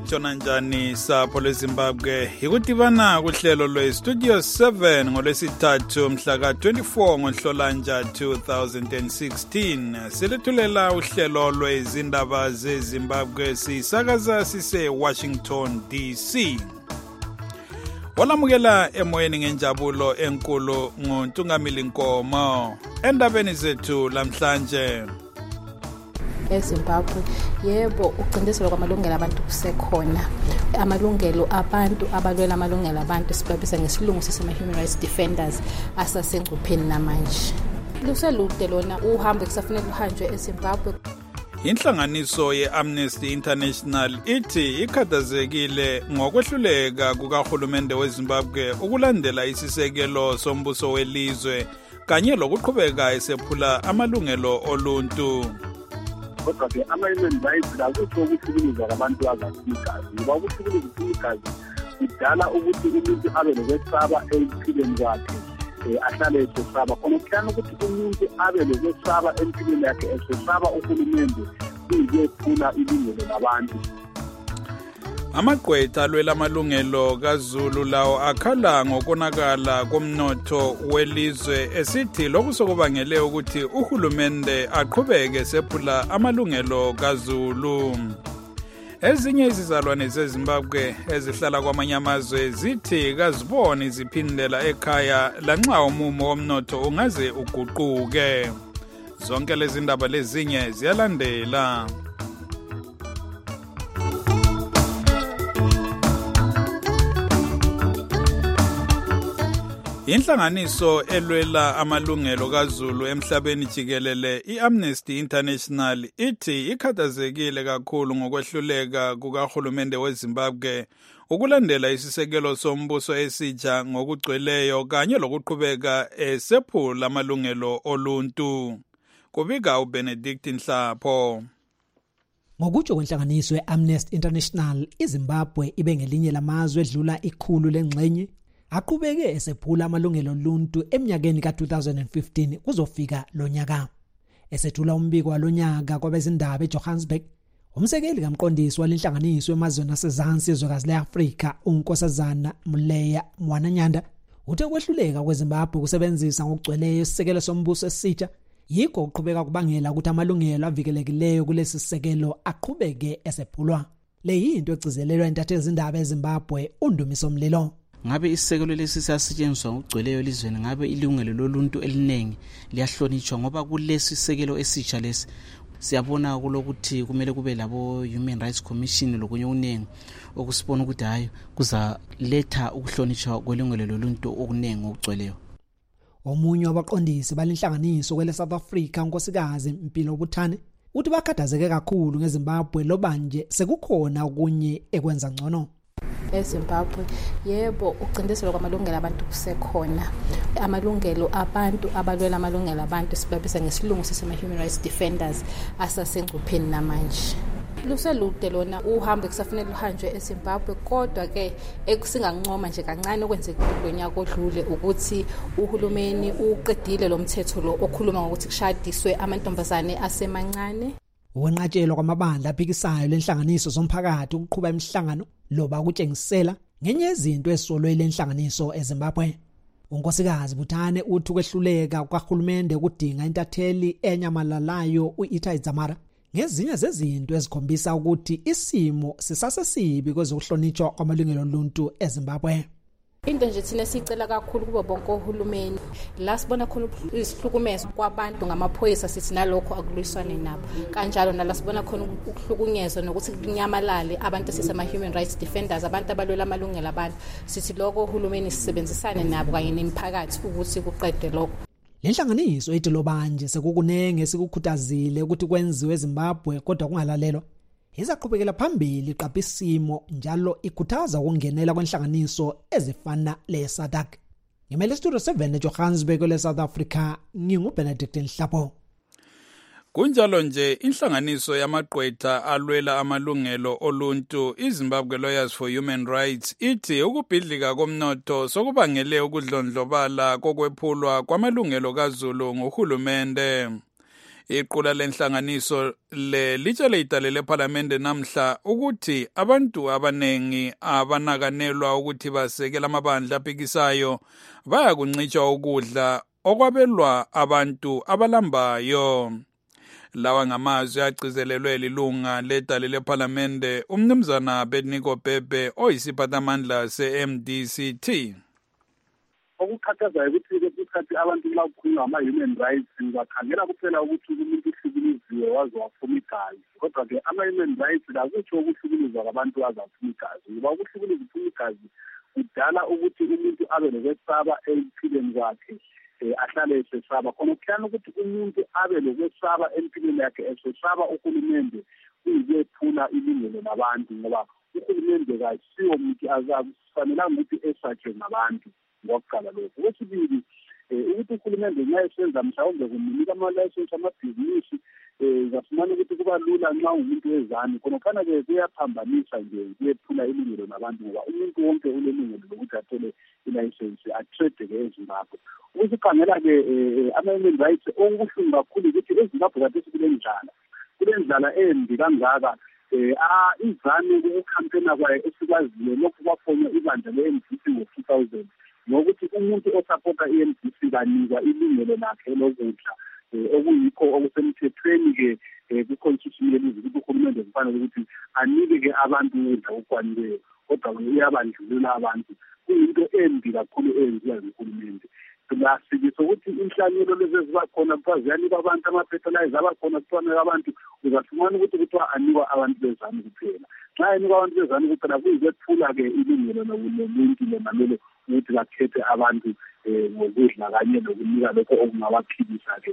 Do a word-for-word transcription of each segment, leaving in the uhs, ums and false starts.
Jona njani sapho leZimbabwe ikudibana kuhlelo lwe-Studio seven ngolwesithathu mhla ka twenty-four ngoNhlolanja two thousand sixteen. Silethulela uhlelo lwezindaba zeZimbabwe sisakaza sise Washington D C. Walamukela emoyeni ngenjabulo enkulu nguNtungamili Nkomo. Endabeni zethu lamhlanje, eZimbabwe yebo ucindezelo kwamalungelo abantu kusekhona. Amalungelo abantu abalwela amalungelo abantu sibabisa ngesilungu sisema human rights defenders asasengcupheni namanje. Luselude lona uhambo kusafanele uhanjwe eZimbabwe. Inhlanganiso ye-Amnesty International ithi ikhathazekile ngokwehluleka kukahulumende weZimbabwe ukulandela isisekelo sombuso welizwe kanye lokuqhubeka esephula amalungelo oluntu. Kodwa ke ama-human rights akukho ukuhlukumeza abantu abasigazi, ngoba ukuhlukumeza isigazi kudala ukuthi umuntu abe lokwesaba empilweni kwakhe, ahlale esesaba. Khona kuhlala ukuthi umuntu abe lokwesaba empilweni yakhe esesaba uhulumende kuyikwethula ilungelo labantu. Amagqwetha alwela amalungelo kaZulu lawo akhala ngokonakala komnotho welizwe esithi lokhu sokubangele ukuthi uhulumende aqhubeke sephula amalungelo kaZulu. Ezinye izizalwane zeZimbabwe ezihlala kwamanye amazwe zithi kaziboni ziphindela ekhaya lanxa umumo womnotho ungaze uguquke. Zonke lezi ndaba lezinye ziyalandela. Inhlanganiso elwela amalungelo kaZulu emhlabeni jikelele i-Amnesty International ithi ikhathazekile kakhulu ngokwehluleka kukahulumende weZimbabwe ukulandela isisekelo sombuso esitsha ngokugcweleyo kanye lokuqhubeka esephula amalungelo oluntu. Kubika uBenedict Nhlapho. Ngokutsho kwenhlanganiso ye-Amnesty International, iZimbabwe ibe ngelinye lamazwe edlula ikhulu lengxenye aqhubeke esephula amalungelo oluntu eminyakeni ka two thousand fifteen kuzofika lo nyaka. Esethula umbiko walonyaka kwabezindaba eJohannesburg, umsekeli kamqondisi walenhlanganiso emazweni asezansi ezwekazi le-Afrika uNkosazana Muleya Mwananyanda uthe kwehluleka kweZimbabwe kusebenzisa ngokugcweleyo isisekelo sombuso esitsha yikho ukuqhubeka kubangela ukuthi amalungelo avikelekileyo kulesi sisekelo aqhubeke esephulwa. Le yinto egcizelelwa intatheli zindaba eZimbabwe uNdumiso Mlilo. Ngabe isisekelo lesi siyasetshenziswa ngokugcweleyo elizweni, ngabe ilungelo loluntu eliningi liyahlonitshwa, ngoba kulesi sisekelo esitsha lesi siyabona kulokuthi kumele kube labo Human Rights Commission lokunye okuningi okusibona ukuthi hayi kuzaletha ukuhlonitshwa kwelungelo loluntu okuningi ngokugcweleyo. Omunye wabaqondisi balenhlanganiso kwele South Africa uNkosikazi Mpilo Buthane uthi bakhathazeke kakhulu ngeZimbabwe lobanje sekukhona okunye ekwenza ngcono. eZimbabwe yebo ucindezelo kwamalungelo abantu kusekhona. Amalungelo abantu abalwela amalungelo abantu sibabisa ngesilungu sisema human rights defenders asasengcupheni namanje. Luselude lona uhambo kusafanele uhanjwe eZimbabwe, kodwa ke ekusingancoma nje kancane okwenzekile kulonyaka odlule ukuthi uhulumeni uqedile lo mthetho lo okhuluma ngokuthi kushadiswe amantombazane asemancane. Wenqatshelwa kwamabandla aphikisayo lenhlanganiso zomphakathi ukuqhubha imihlangano loba ukutshengisela ngenye izinto ezisolwe lenhlanganiso eZimbabwe. uNkosikazi Buthane uthi kwehluleka kwahulumende ukudinga intatheli enyamalalayo uItai Dzamara ngezinye zezinto ezikhombisa ukuthi isimo sisasesibi kwezokuhlonitshwa kwamalungelo oluntu eZimbabwe. Into nje thina sicela kakhulu kubo bonke ohulumeni la sibona khona isihlukumezo kwabantu ngamaphoyisa sithi nalokho akulwiswane nabo, kanjalo nala sibona khona ukuhlukunyezwa nokuthi kunyamalale abantu sisema human rights defenders, abantu abalwela amalungelo abantu, sithi lokho uhulumeni sisebenzisane nabo kanye nemiphakathi ukuthi kuqedwe lokho. Lenhlanganiso ethi lobanje sekukunenge esikukhuthazile ukuthi kwenziwe eZimbabwe kodwa kungalalelwa. Izaqhubekela phambili iqapha isimo njalo ikhuthaza ukungenela kwenhlanganiso ezifana leSADC. Ngimele Studio seven eJohannesburg le South Africa, nginguBenedict Nhlapho. Kunjalo nje inhlanganiso yamagqwetha alwela amalungelo oluntu iZimbabwe Lawyers for Human Rights ithi ukubhidlika komnotho sokubangele ukudlondlobala kokwephulwa kwamalungelo kaZulu ngohulumende. Iqula lenhlanganiso le litshele idale lephalamende namhla ukuthi abantu abanengi abanakanelwa ukuthi basekela amabandla aphikisayo baya kuncitshwa ukudla okwabelwa abantu abalambayo. Lawa ngamazwi agcizelelwe lilunga ledale lephalamende umnumzana Abednego Bhebhe oyisiphathamandla se-M D C T. Okukhathazayo ukuthi kwesikhathi abantu la kukhulunywa ama-human rights bakhangela kuphela ukuthi umuntu uhlukunyezwe waze wafuna igazi, kodwa-ke ama-human rights akutsho ukuhlukunyezwa kwabantu waze wafuna igazi, ngoba ukuhlukunyezwa ufuna igazi kudala ukuthi umuntu abe lokwesaba empilweni kwakhe, ahlale esesaba. Khona kuhlala ukuthi umuntu abe lokwesaba empilweni yakhe esesaba uhulumende kuyikwethula ilungelo labantu, ngoba uhulumende kasiwo umuntu akufanelanga ukuthi esatshwe ngabantu. Ngokuqala lokho. Okwesibili, ukuthi uhulumende nxa esenza mhlawumbe kumnika amalayisensi amabhizinisi, zafumana ukuthi kuba lula nxa umuntu wezani, khonokana-ke kuyaphambanisa nje kuyephula ilungelo labantu, ngoba umuntu wonke ulelungelo lokuthi athole ilayisensi atrade-ke eZimbabwe. Ukusikhangela-ke ama-human rights okubuhlungu kakhulu ukuthi eZimbabwe kade sikule ndlala, kule ndlala embi kangaka. Izame ukukhampena kwayo esikwaziyo lokhu kwafonwa ibandla le-M D C ngo-two thousand, ngokuthi umuntu osapota i-M D C kanikwa ilungelo lakhe lokudla, okuyikho okusemthethweni-ke ku-constitution yelizwe ukuthi uhulumende kufanele ukuthi anike-ke abantu ukudla okwaneleyo, kodwa uyabandlulula abantu. Kuyinto embi kakhulu eyenziwa nguhulumende. Singasikisa ukuthi inhlanyelo lezi eziba khona kuthiwa ziyanikwa abantu, ama-fertilizer aba khona kuthiwa abantu, uzafumana ukuthi kuthiwa anikwa abantu bezani kuphela. Nxa enikwa abantu bezani kuphela kuyikwethula-ke ilungelo lomuntu lonamele ukuthi bakhethe abantu ngokudla kanye nokunika lokho okungabaphilisa-ke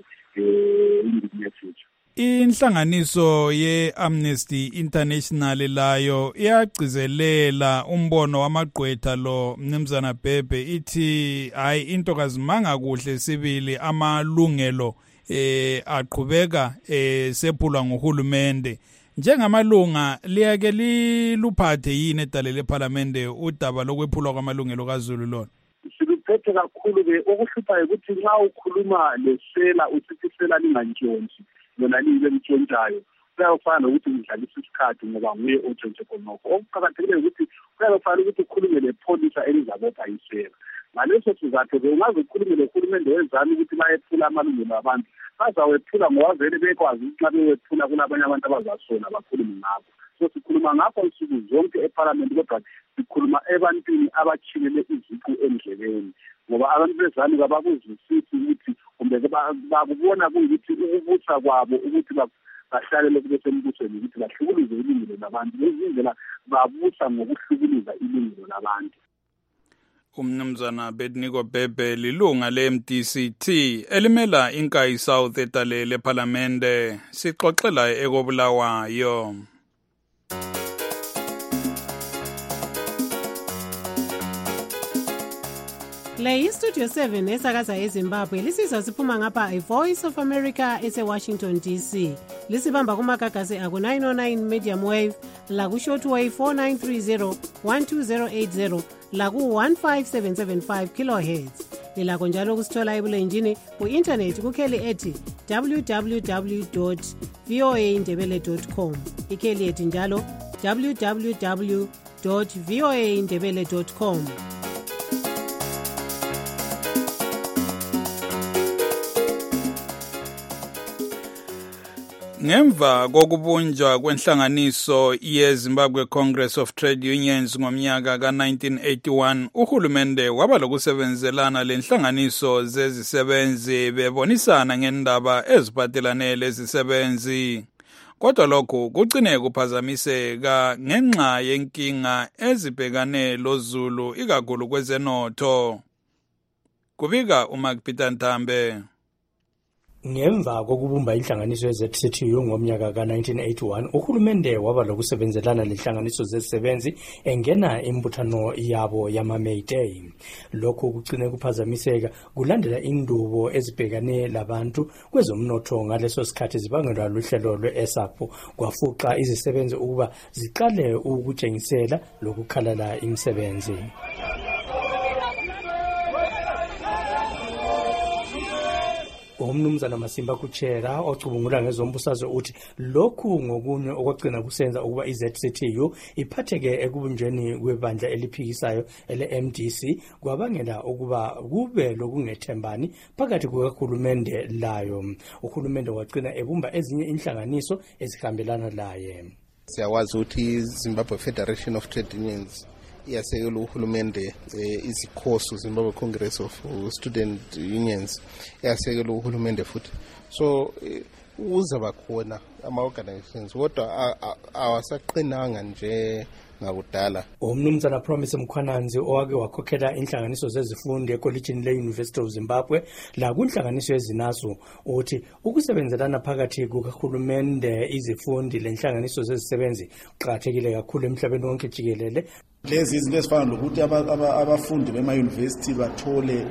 indimi yethu. Inhlanganiso ye-Amnesty International layo iyagcizelela umbono wamagqwetha lo mnumzana Bhebhe, ithi hayi into kazimanga kuhle sibili amalungelo eh aqhubeka eh sephulwa nguhulumende. Njengamalunga liyake liluphathe yini edale lephalamende udaba lokwephulwa kwamalungelo kaZulu lona? Siluphethe kakhulu-ke. Okuhluphayo ukuthi nxa ukhuluma lesela usithi isela lingantshontshi lona libe mtshontshayo, kuyafana nokuthi udlalisa isikhathi ngoba nguye otshontshe khonokho. Okuqakathekileyo ukuthi kuyafana ukuthi ukhulume lepholisa elizabopha isela. Ngaleso sizathu-ke ungaze ukhulume lohulumende wezami ukuthi bayephula amalungelo abantu, bazawephula ngoba vele bekwazi ukuthi nxa bewephula kulabanye abantu abazasola bakhulume ngabo. So sikhuluma ngakho nsuku zonke ephalamende, kodwa sikhuluma ebantwini abachilele iziqu endleleni, ngoba abantu bezani kabakuzwisisi ukuthi kumbe bakubona kuyikuthi ukubusa kwabo ukuthi bahlalele kube sembusweni ukuthi bahlukuluze ilungelo labantu. Lezi indlela babusa ngokuhlukuluza ilungelo labantu. Umnumzana Abednego Bhebhe lilunga le-M D C T elimela Inkayi South edale lephalamende, sixoxela ekobulawayo. Le iStudio seven esakaza eZimbabwe lisizwa siphuma ngapha iVoice of America ese-Washington D C. Lisibamba kumagagasi aku nine oh nine medium wave, laku shortwave four nine three zero one two zero eight zero, laku one five seven seven five kilohertz. Lilakho njalo kusithola ebulenjini ku-internet kukheli ethi w w w dot v o a ndebele dot com. Ikheli ethi njalo w w w dot v o a ndebele dot com. Ngemva kokubunjwa kwenhlanganiso ye-Zimbabwe Congress of Trade Unions ngomnyaka ka nineteen eighty-one, uhulumende waba lokusebenzelana lenhlanganiso zezisebenzi bebonisana ngendaba eziphathelane lezisebenzi. Kodwa lokho kugcine kuphazamiseka ngenxa yenkinga ezibhekane loZulu ikakhulu kwezenotho. Kubika uMark Peter Ntambe. Ngemva kokubumba inhlanganiso ye-Z C T U ngomnyaka ka nineteen eighty-one, uhulumende waba lokusebenzelana lenhlanganiso zezisebenzi engena imbuthano yabo yama-May Day. Lokhu kugcine kuphazamiseka kulandela indubo ezibhekane labantu kwezomnotho ngaleso sikhathi zibangelwa luhlelo lwe-S A P, kwafuqa izisebenzi ukuba ziqale ukutshengisela lokukhalala imisebenzi. Umnumzana Masimba Kuchera ocubungula ngezombusazwe uthi lokhu ngokunye okwagcina kusenza ukuba iZ C T U iphatheke ekubunjweni kwebandla eliphikisayo ele-M D C kwabangela ukuba kube lokungethembani phakathi kukahulumende layo. Uhulumende wagcina ebumba ezinye inhlanganiso ezihambelana laye. Siyawazi ukuthi Zimbabwe Federation of Trade Unions iyasekela uhulumende, izikhoso Zimbabwe Congress of Student Unions iyasekela uhulumende futhi. So uzaba khona ama organizations kodwa awasaqinanga nje ngakudala. Umnumzana Promise Mkhwananzi owake wakhokhela inhlanganiso zezifundo ekollegini le-University of Zimbabwe la kunhlanganiso ezinazo uthi ukusebenzelana phakathi kukahulumende, izifundi lenhlanganiso zezisebenzi kuqakathekile kakhulu emhlabeni wonke jikelele. Lezi izinto ezifana nokuthi abafundi bema-university bathole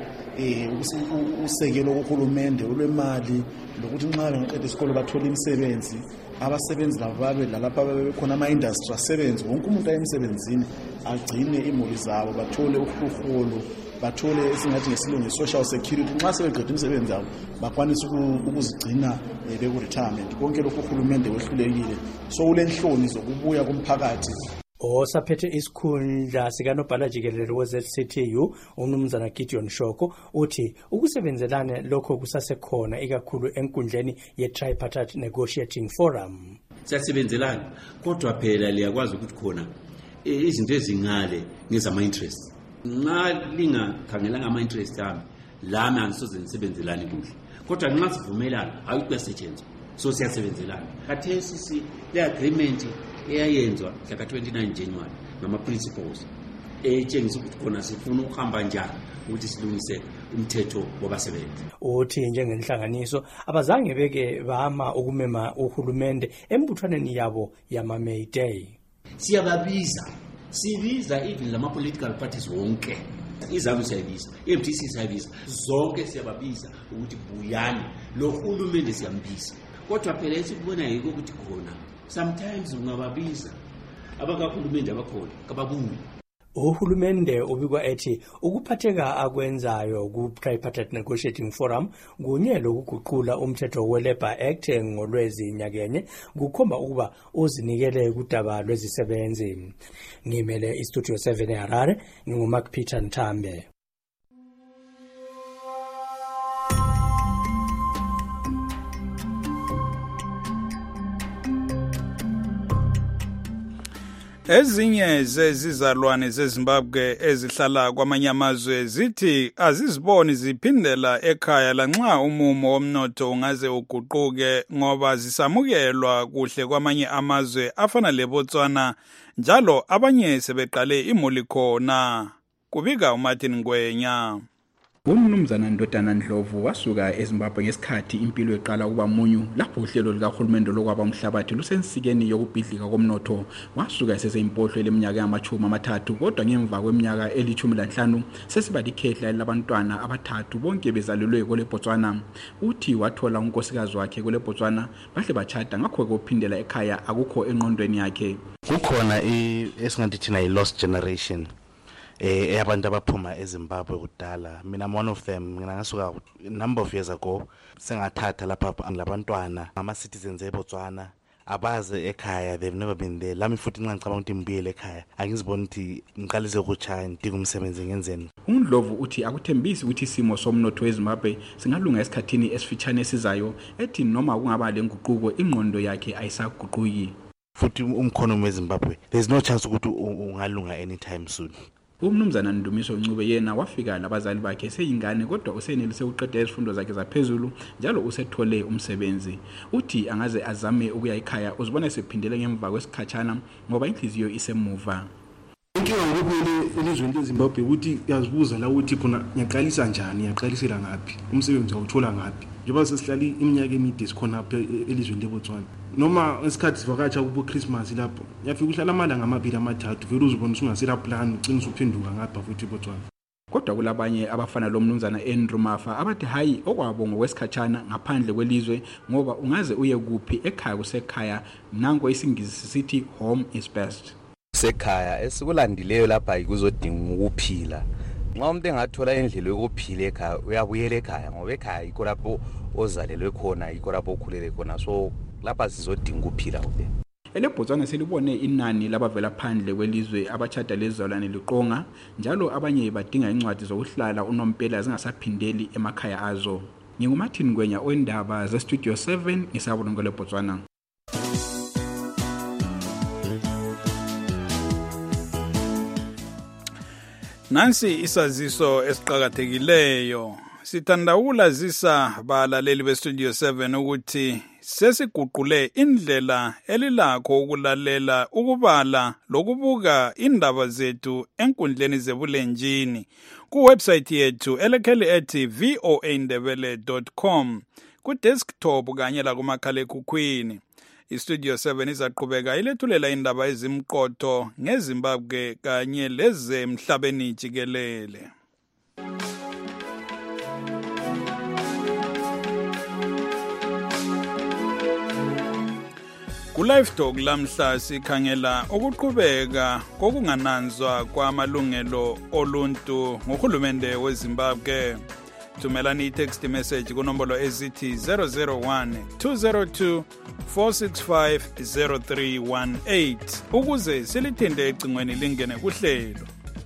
usekelo kuhulumende olwemali lokuthi nxa bengaqeda isikole bathole imisebenzi, abasebenzi labo babe lalapha bekhona ama-industry asebenzi, wonke umuntu ayemsebenzini agcine imuli zabo, bathole uhlolo, bathole esingathi ngesilungu social security. Nxa sebeqeda imisebenzi yabo bakwanise ukuzigcina beku-retirement. Konke lokhu uhulumende wehlulekile, so ulenhloni zokubuya komphakathi. Osaphethe isikhundla sikanobhala jikelele we-Z C T U umnumzana Gideon Shoko uthi ukusebenzelana lokho kusasekhona ikakhulu enkundleni ye-Tripartite Negotiating Forum. Siyasebenzelana kodwa phela liyakwazi ukuthi khona izinto ezingale ngezama-interest. Nxa lingakhangelanga ama-interest ami lami angisoze nisebenzelane kuhle, kodwa nxa sivumelana hayi kuyasetshenzwa, so siyasebenzelana. Khathesi le-agreement eyayenzwa mhla twenty-nine January ngama-principles etshengisa ukuthi khona sifuna ukuhamba njani ukuthi silungise umthetho wabasebenzi. Uthi njengenhlanganiso abazange beke bama ukumema uhulumende embuthwaneni yabo yama-May Day. Siyababiza, sibiza even lama-political parties wonke, iZANU siyabiza, i-M D C siyabiza, zonke siyababiza ukuthi buyani, lo hulumende siyambiza. Kodwa phela esikubona yiko ukuthi khona sometimes ungababiza abakahulumende abakhona kababuyi. Uhulumende ubikwa ethi ukuphatheka akwenzayo ku-Tripartite Negotiating Forum kunye lokuguqula umthetho we-Labour Act ngolwezi nyakenye kukhomba ukuba uzinikele kudaba lwezisebenzi. Ngimele iStudio seven eHarare, nginguMark Peter Nthambe. Ezinye zezizalwane zeZimbabwe ezihlala kwamanye amazwe zithi aziziboni ziphindela ekhaya lanxa umumo womnotho ungaze uguquke ngoba zisamukelwa kuhle kwamanye amazwe afana leBotswana, njalo abanye sebeqale imuli khona. Kubika uMartin Ngwenya. Umnumzana Ndodana Ndlovu wasuka eZimbabwe ngesikhathi impilo eqala ukuba munyu lapho uhlelo likahulumende lokwaba umhlabathi lusensikeni yokubhidlika komnotho. Wasuka eseseyimpohlo leminyaka yamachumi amathathu kodwa ngemva kweminyaka elithumi lanhlanu sesiba likhehla labantwana abathathu bonke bezalelwe kweLeBotswana. Uthi wathola unkosikazi wakhe kweLeBotswana bahle bachata, ngakho kophindela ekhaya akukho enqondweni yakhe. Kukhona esingathi thina i-lost generation eh abantu abaphuma eZimbabwe kudala. Mina I'm one of them. Mina ngasuka number of years ago sengathatha lapha labantwana ama citizens eBotswana abaze ekhaya, they've never been there. Lami futhi ngicabanga ukuthi ngibuyele ekhaya, angiziboni ukuthi ngiqalise ukuchaya ngidinga umsebenzi ngenzeni. uNdlovu uthi akuthembisi ukuthi isimo somnotho weZimbabwe singalunga esikhathini esifitshane esizayo, ethi noma kungaba lenguquko ingqondo yakhe ayisaguquki. Futhi umkhono weZimbabwe there's no chance ukuthi ungalunga anytime soon. Umnumzana Ndumiso Ncube yena wafika labazali bakhe seyingane kodwa usenelise uqeda izifundo zakhe zaphezulu njalo usethole umsebenzi. Uthi angaze azame ukuya ekhaya uzibona sephindele ngemva kwesikhatshana ngoba inhliziyo isemuva. Inkinga ngokuphela elizweni leZimbabwe ukuthi yazibuza la ukuthi khona ngiyaqalisa njani, ngiyaqalisela ngaphi, umsebenzi awuthola ngaphi. Njengoba sesihlala iminyaka emide sikhona apha elizweni leBotswana. Noma ngesikhathi sivakatsha kubo Christmas lapho yafika uhlala amalanga amabili amathathu vele uzibona usungasela plan ucinisa uphenduka ngapha futhi eBotswana. Kodwa kulabanye abafana lo mnumzana Andrew Mafa abathi hayi okwabo ngokwesikhatshana ngaphandle kwelizwe ngoba ungaze uye kuphi ekhaya kusekhaya, nango isingisi sithi home is best. Sekhaya esikulandileyo lapha ikuzodinga ukuphila nxa umuntu engathola indlela yokuphila ekhaya uyabuyela ekhaya ngoba ekhaya yikho lapho ozalelwe khona yikho lapho okhulele khona so lapha sizodinga ukuphila kuphela. EleBotswana selibone inani labavela phandle kwelizwe abatshada lezizalwane liqonga njalo abanye badinga incwadi zokuhlala unompela zingasaphindeli emakhaya azo. NginguMartin Ngwenya oindaba ze Studio seven ngisabona leBotswana. Nansi isaziso esiqhakathekileyo. Sithandawula zisa balaleli be Studio seven ukuthi sesiguqule indlela elilakho ukulalela, ukubala lokubuka indaba zethu enkundleni zebulenjini ku website yethu elekheli ethi voa ndebele dot com ku desktop kanye la kumakhalekhukhwini. iStudio seven izaqhubeka ilethulela indaba ezimqotho ngeZimbabwe kanye leze emhlabeni jikelele. Ku-Live Talk lamhla sikhangela ukuqhubeka kokungananzwa kwamalungelo oluntu ngohulumende weZimbabwe. Thumelani i-text message kunombolo ezithi zero zero one two zero two four six five zero three one eight ukuze silithinde ecingweni lingene kuhlelo.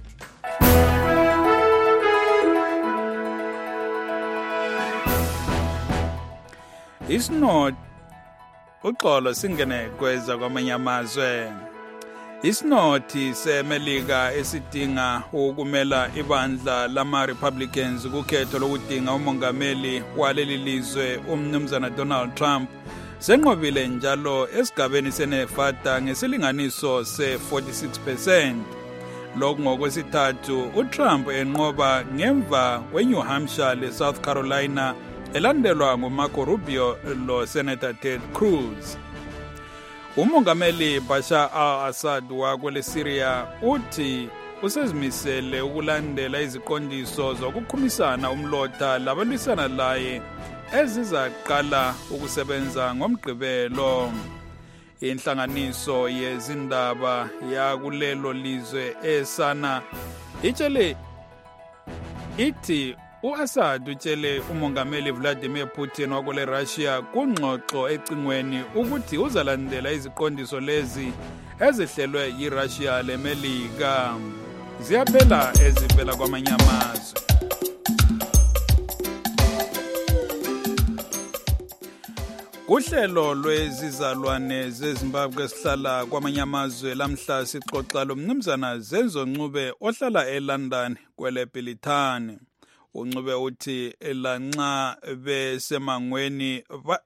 Isnot uxolo singene kweza kwamanye amazwe. Isinothi seMelika esidinga ukumela ibandla lama-Republicans kukhetho lokudinga umongameli waleli lizwe umnumzana Donald Trump senqobile njalo esigabeni seNevada ngesilinganiso se-forty-six percent. Lokhu ngokwesithathu uTrump enqoba ngemva kweNew Hampshire leSouth Carolina elandelwa nguMarco Rubio lo Senator Ted Cruz. Umongameli Bashar al-Assad wakwele Syria uthi usezimisele ukulandela iziqondiso zokukhumisana umlotha labalwisana laye ezizaqala ukusebenza ngomgqibelo. Inhlanganiso yezindaba yakulelo lizwe esana itshele ithi u-Assad utshele umongameli Vladimir Putin wakule Russia kungxoxo ecingweni ukuthi uzalandela iziqondiso lezi ezihlelwe yiRussia leMelika. Ziyaphela ezivela kwamanye amazwe. Kuhlelo lwezizalwane zeZimbabwe esihlala kwamanye amazwe lamhla sixoxa lo mnumzana Zenzo Ncube ohlala eLondon kwele Bilithani. Uncube uthi lanxa besemangweni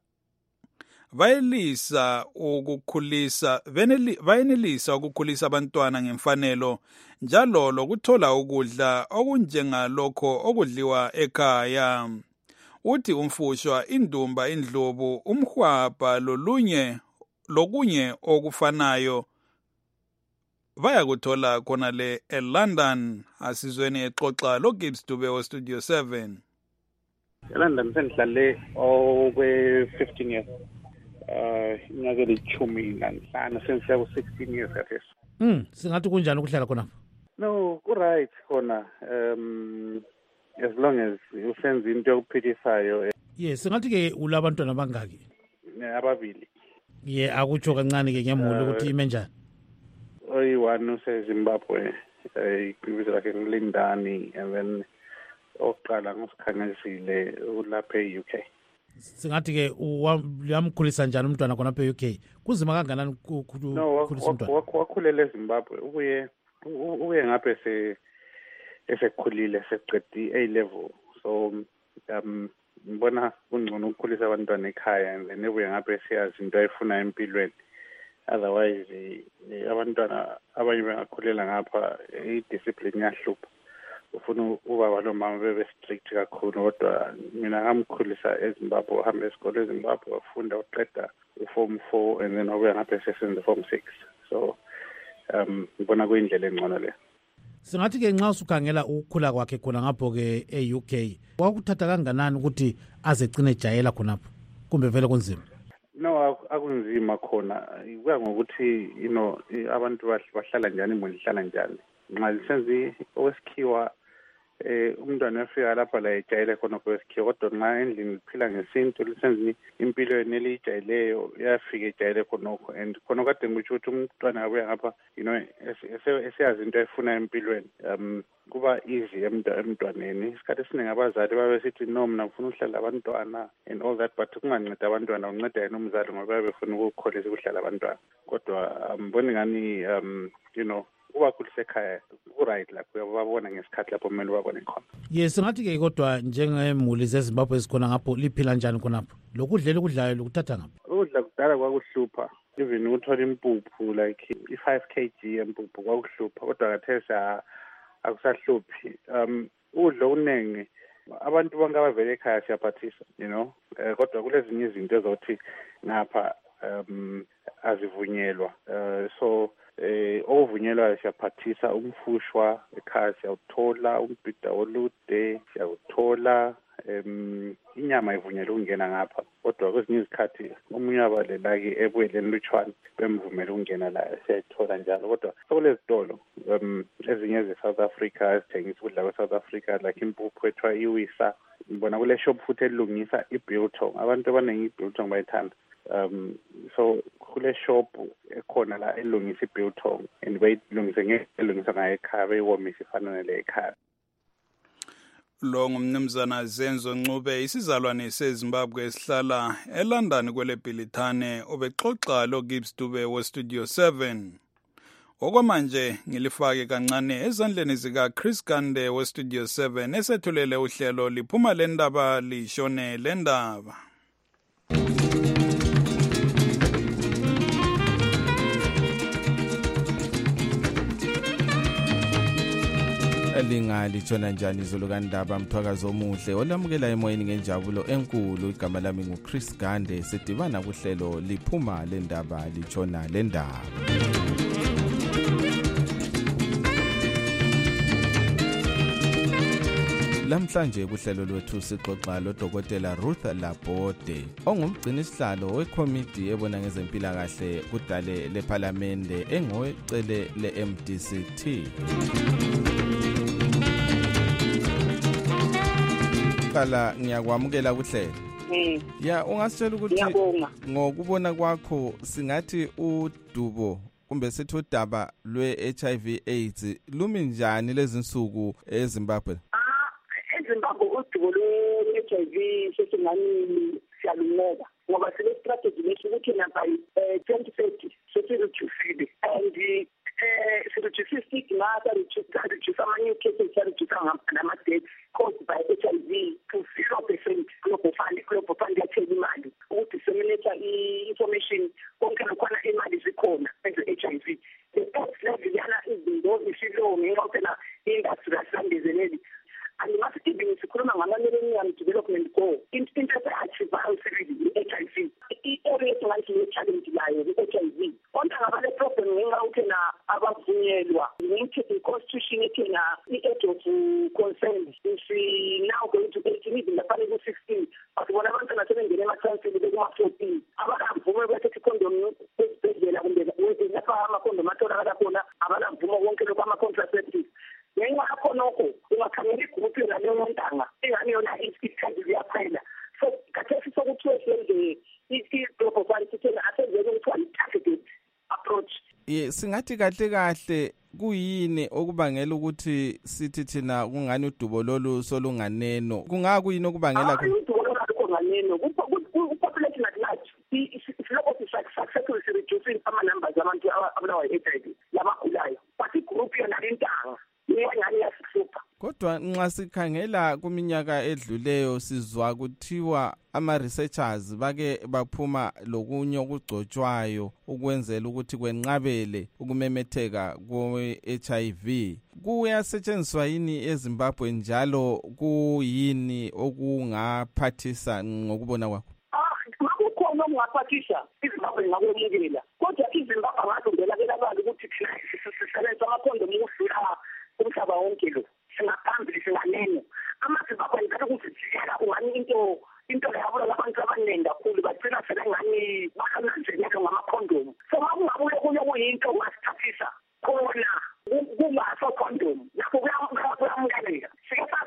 bayelisa ukukhulisa bayenelisa ukukhulisa abantwana ngemfanelo njalo lokuthola ukudla okunjengalokho okudliwa ekhaya. Uthi umfushwa, indumba, indlovu, umhwabha lolunye lokunye okufanayo bayakuthola khona le eLondon. Asizweni exoxa lo Gibbs Dube o Studio seven. eLondon sengihlale okwe fifteen years. Uh inyaka elithumi nanhlanu sengihlale ku sixteen years kathesi. Mm, singathi kunjani ukuhlala khona? No, ku right khona. Um as long as usenza into yokuphilisayo. Yes, singathi ke ulabantwana bangaki? Ababili. Ye akutsho kancane ke ngemuli ukuthi ime njani? Oyi-one useZimbabwe, iqiniso lakhe ngilindani, and then oqala ngosikhangelisile ulapha e-U K. Singathi ke uyamkhulisa njani umntwana khona lapha e-U K? Kuzima kanganani ukukhulisa umntwana? No, wakhulela eZimbabwe. Ubuye ubuye ngapha ese esekhulile seqedi A level. So um ngibona kungcono ukukhulisa abantwana ekhaya, and then ebuye ngapha esiyazi into ayifuna empilweni. Otherwise abantwana abanye bengakhulela ngapha i-discipline yahlupha. Ufuna ubaba nomama bebe strict kakhulu, kodwa mina ngamkhulisa eZimbabwe, uhambe esikole eZimbabwe wafunda uqeda u-form four and then obuya ngapha esesenza form six. So um ngibona kuyindlela engcono le. Singathi ke nxa usukhangela ukukhula kwakhe khona ngapho ke e-U K wakuthatha kanganani ukuthi azegcine ejayela khonapho kumbe vele kunzima? No, akunzima khona. Kuya ngokuthi you know abantu bahlala njani, imuli ihlala njani. Nxa lisenzi owesikhiwa eh umntwana efika lapha la ejayele khona kwesikhiwa kodwa nxa endlini liphila ngesintu lisenza impilo enelijayeleyo yafika ejayele khonokho and khona kade ngikutsho ukuthi umntwana abuya ngapha you know eseyazi into ayifuna empilweni um kuba easy emntwaneni isikhathi esiningi abazali babe sithi no mina ngifuna ukuhlala abantwana and all that but kunganceda abantwana unceda yena umzali ngoba babe befuna ukukholisa ukuhlala abantwana kodwa mbona ngani um you know kuba kulisekhaya ku-right lapho uyababona ngesikhathi lapho kumele babone khona. Yes, singathi-ke kodwa njengemuli zezimbabwe ezikhona ngapho liphila njani khonapho lokudlela ukudlayo lokuthatha ngapho? Ukudla kudala kwakuhlupha even ukuthola impuphu like i-five k g yempuphu kwakuhlupha kodwa kathesi akusahluphi. Um ukudla okuningi abantu bonke abavele ekhaya siyaphathisa you know uh, kodwa kulezinye izinto ezothi ngapha um azivunyelwa uh, so eh ovunyelwa siyaphathisa umfushwa ekhaya siyawuthola umbhida olude siyawuthola em inyama ivunyelwa ukungena ngapha kodwa kwezinye izikhathi omunye abalela-ke ebuyeleni lutshwana bemvumela ukungena la siyayithola njalo kodwa sokulezitolo um ezinye ze-South Africa ezithengisa ukudla kwe-South Africa like impuphu ethiwa iwisa ngibona kule shop futhi elungisa i-biltong abantu abaningi i-biltong bayithanda um so kule shop ekhona la elungisa i-biltong and bayilungise ngelungisa ngayo ekhaya beyiwomise ifana nale ekhaya. Lo ngumnumzana Zenzo Ncube isizalwane seZimbabwe esihlala eLondon kwele Bhilithane obexoxa lo Gibbs Dube we Studio seven. Okwamanje ngilifake kancane ezandleni zika Chris Gande we Studio seven esethulele uhlelo liphuma lendaba lishone lendaba. Elinga litshona njani izolo kandaba mthwakazo omuhle olamukela emoyeni ngenjabulo enkulu igama lami nguChris Gande sidibana kuhlelo liphuma lendaba litshona lendaba. Lamhlanje kuhlelo lwethu sixoxa loDokotela Ruth Labode ongumgcini sihlalo wekomiti ebona ngezempilakahle kudale leParliamente engowecele le-M D C T. Kala ngiyakwamukela kuhlelo. Mm. Ya ungasitshela ukuthi ngokubona kwakho singathi udubo kumbe sithi udaba lwe-H I V AIDS lumi njani lezinsuku eZimbabwe? Ah, eZimbabwe udubo lwe-H I V sesingani siyalungeka ngoba sile strategy lesikuthi napa twenty thirty sesireducile and eh sireduce stigma sireduce ama-new cases sireduce nama-deaths caused by H I V to zero percent. Global Fund Global Fund yathela imali ukuthi disseminate i-information konke lokhona imali zikhona eze-H I V. The death level yana izinto isilo ngenxa phela industry yasandezeleli and must even sikhuluma ngama-millennium development goal into esayi-achieve sibili i-H I V i-area esingathi le-challenge layo i-H I V konke ngaba le problem ngenxa uthena abavunyelwa ngithi i-constitution ethena i-age of consent is now going to eighteen even lapha ku-sixteen but bona abantwana sebengene emacansini bekuma-fourteen abanavume bethethe icondom esibhedlela kumbe lapha amacondom atholakala khona abanavume konke lokhu ama-contraceptives ngenxa yakhonokho ungakhangela igrupu yonaleyo ntanga engani yona isikhathi ziyaphela so kathesi sokuthiwe senze i-global fund sithena asenzele ukuthiwa i-targeted approach. Ye singathi kahle kahle kuyini okubangela ukuthi sithi thina kungani udubo lolu solunganeno kungakuyini okubangela khona udubo lolu solunganeno ku-population at large silokho successfully reducing ama-numbers abantu abulawa i-H I V labagulayo but igroup yona lentanga iyangani yasihlupha. Kodwa nxa sikhangela kuminyaka edluleyo sizwa kuthiwa ama-researchers bake baphuma lokunye okugcotshwayo ukwenzela ukuthi kwenqabele ukumemetheka kwe-H I V. Kuyasetshenziswa yini eZimbabwe njalo kuyini okungaphathisa ngokubona kwakho? Makukhona okungaphathisa iZimbabwe ngakwemukela kodwa iZimbabwe angathundela kelabantu ukuthi thina sisebenzisa amakhondomu ukudlula umhlaba wonke lo singaphambili singaneno amaZimbabwe ngicela ukuzijikela ungani into into yabo labantu abaningi kakhulu bagcina sebengani bakananzelelo ngamakhondomu so makungabuye kunye kuyinto ungasithathisa khona kungaso khondomu lapho kuyamukeleka siyasa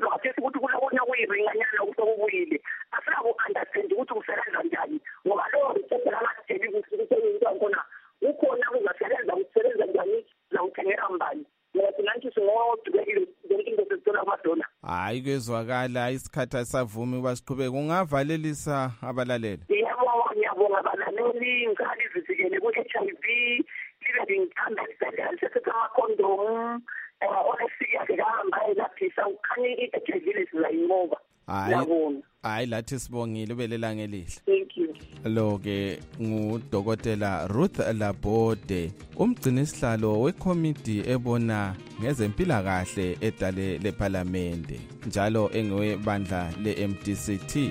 hayi kezwakala isikhathi asavumi uba siqhubeke ungavalelisa abalaleli. Yebo ngiyabonga abalaleli ngani izivikele ku H I V libe ngithanda isebenzise ama-condom onesika ngihamba elaphisa ukhanye i-H I V lesizayinqoba. Hayi hayi lathi sibongile ubelelanga elihle. Thank you. Lo ke ngudokotela Ruth Labode umgcini isihlalo wekomiti ebona ngezempilakahle edale leParliament njalo engowebandla le-M D C T.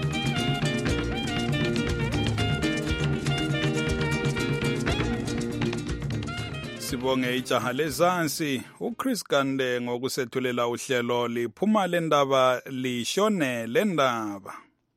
Sibonge ijaha lezansi uChris Gande ngokusethulela uhlelo liphuma lendaba lishone lendaba.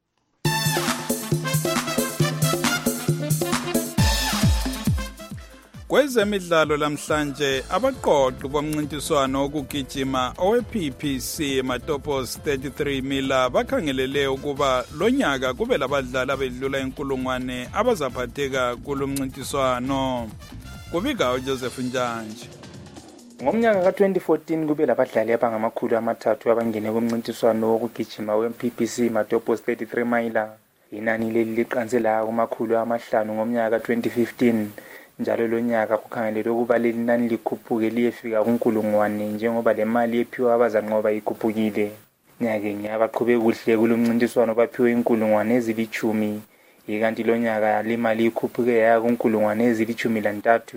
Kwezemidlalo lamhlanje abaqoqi bomncintiswano okugijima owe-P P C Matopos thirty-three mila bakhangelele ukuba lonyaka kube labadlali abedlula inkulungwane abazaphatheka kulomncintiswano. Kubika uJoseph Njanje. Ngomnyaka ka twenty fourteen kube labadlali abangamakhulu amathathu abangene kumncintiswano wokugijima we-P P C Matopos thirty-three mile. Inani leli liqansela kumakhulu amahlanu ngomnyaka ka twenty fifteen. Njalo lo nyaka kukhangelelwe ukuba leli nani likhuphuke liyefika kunkulungwane njengoba le mali ephiwa abazanqoba ikhuphukile. Nyake ngiyabaqhubeka kuhle kulomncintiswano baphiwe inkulungwane ezilichumi. Ikanti lo nyaka le mali ikhuphuke yaya kunkulungwane ezilichumi lantathu.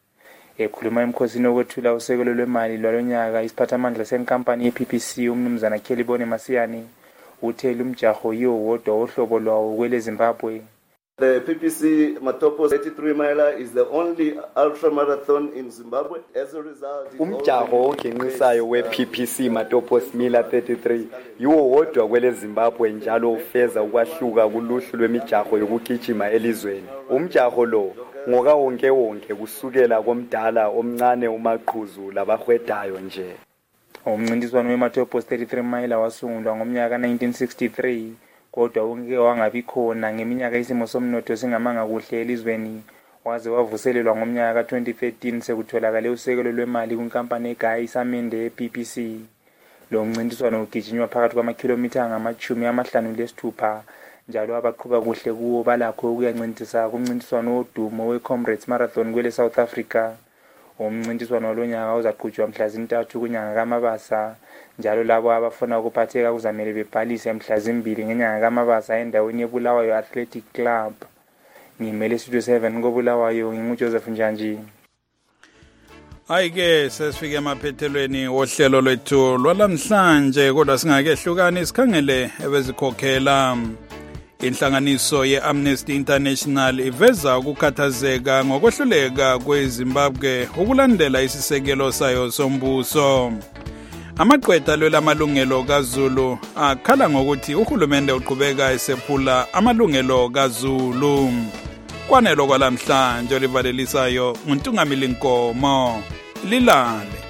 Ekhuluma emkhosini okwethula usekelo lwemali lwalonyaka isiphathamandla senkampani ye-P P C umnumzana Kelibone Masiyane uthe lumjaho yiwo wodwa ohlobo lwawo kwele Zimbabwe. The P P C Matopos thirty-three mile is the only ultra marathon in Zimbabwe. As a result, umjaho ogenqisayo we-P P C Matopos mile thirty-three yiwo wodwa kwele Zimbabwe njalo ufeza ukwahluka kuluhlu lwemijaho yokugijima elizweni. Umjaho lo ngoka wonke wonke kusukela komdala omncane umaqhuzu labahwedayo nje. Umncintiswano weMatopos thirty-three mile wasungulwa ngomnyaka nineteen sixty-three. Kodwa unke wangabi khona ngeminyaka isimo somnotho singamanga kuhle elizweni waze wavuselelwa ngomnyaka ka twenty thirteen sekutholakale usekelo lwemali kwinkampani eGaia Isamende ye-P P C. Lo mncintiswano ugijinywa phakathi kwamakhilomitha angamachumi amahlanu lesithupha njalo abaqhuba kuhle kuwo balakho ukuyancintisa kumncintiswano wodumo we-Comrades Marathon kwele South Africa. Umncintiswano lonyaka uzaqhutshwa mhla zintathu kunyanga kaMabasa njalo labo abafuna ukuphatheka kuzamele bebhalise mhla zimbili ngenyanga kaMabasa endaweni yeBulawayo Athletic Club. Ngimele Studio seven koBulawayo nginguJoseph Njanji. Ayike sesifike emaphethelweni wohlelo lwethu lwalamhlanje kodwa singakehlukani sikhangele ebezikhokhela. Inhlanganiso ye-Amnesty International iveza ukukhathazeka ngokwehluleka kweZimbabwe ukulandela isisekelo sayo sombuso. Amaqwetha lwelamalungelo kaZulu akhala ngokuthi uhulumende uqhubeka esephula amalungelo kaZulu. Kwanelo kwalamhlanje olivalelisayo nguNtungamili Nkomo lilale.